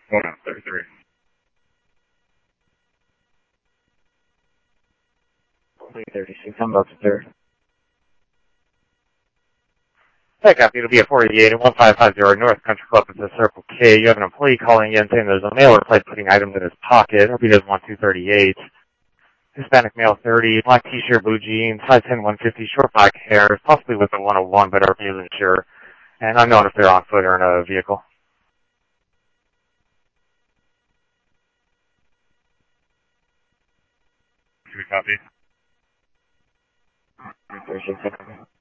Hold on, 33. 336, I'm about to third. Hey, copy. It'll be a 48 at 1550 North Country Club at the Circle K. You have an employee calling in saying there's a mailer plate putting items in his pocket. Hope he doesn't want 238. Hispanic male 30, black t-shirt, blue jeans, 5'10", 150, short black hair, possibly with a 101, but RP isn't sure. And unknown if they're on foot or in a vehicle. Should we copy? 36.